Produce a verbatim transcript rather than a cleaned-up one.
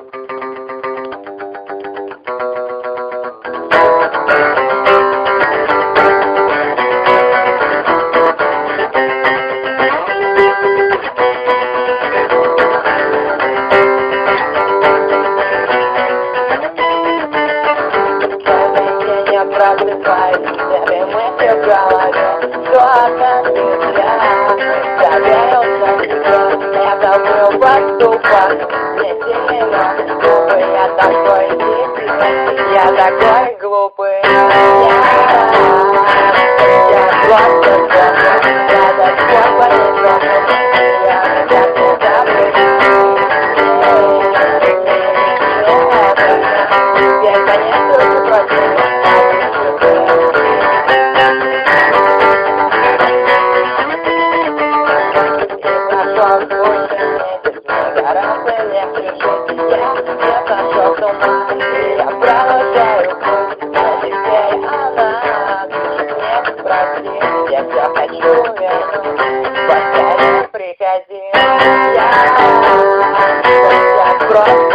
Просыпаюсь, тебе мысли в голове, что оказывается я доверился тебе. Я забыл поступок, мне сильно глупый, я такой дикий, я такой глупый. Я, я просто плохо, я до сих пор не плохо, я так не забыл. Теперь, конечно, ты просил. Гораздо легче жить, я не сошел с ума, я продолжаю путь, но теперь она не прости, я все хочу вернуть, поскорее приходи, я, я просто